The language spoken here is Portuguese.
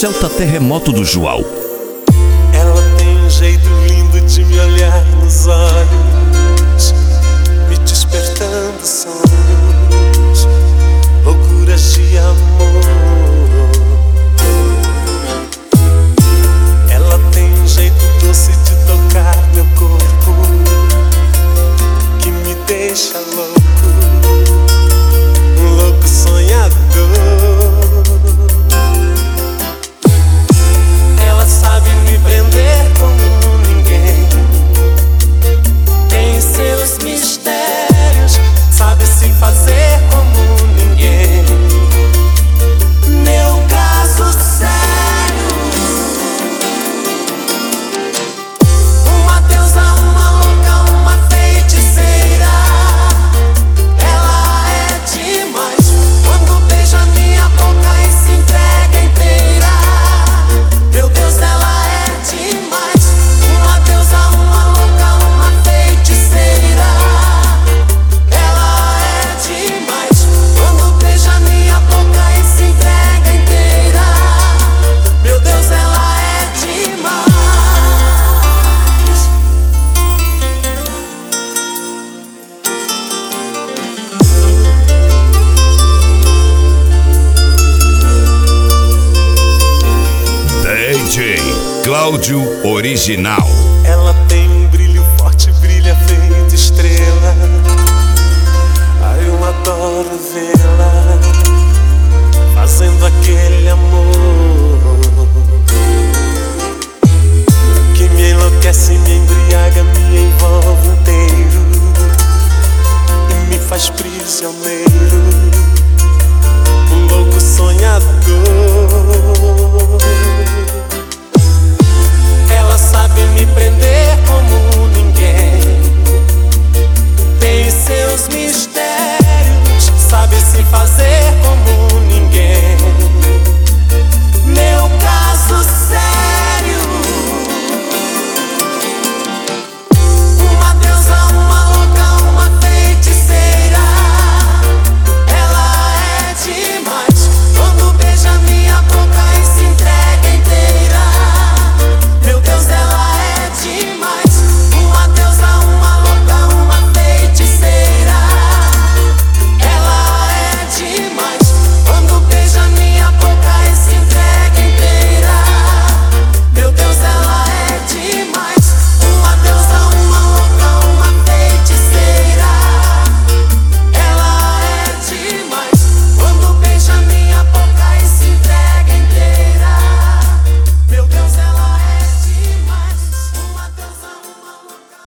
Celta Terremoto do João. Ela tem um jeito lindo de me olhar nos olhos, me despertando sonhos, loucuras de amor. Ela tem um jeito doce de tocar meu corpo, que me deixa louco, um louco sonhador. Ela sabe me prender como ninguém, tem seus mistérios, sabe se fazer como ninguém. Meu caso sério, uma deusa, uma louca, uma feiticeira. Ela é demais quando beija minha boca e se entrega inteira. Meu Deus, ela é demais, uma deusa, uma louca, uma feiticeira. Ela é demais quando beija minha boca e se entrega inteira. Meu Deus, ela é demais. DJ Cláudio Original. Ela tem um brilho forte, brilha feito estrela. Ai, eu adoro vê-la fazendo aquele amor.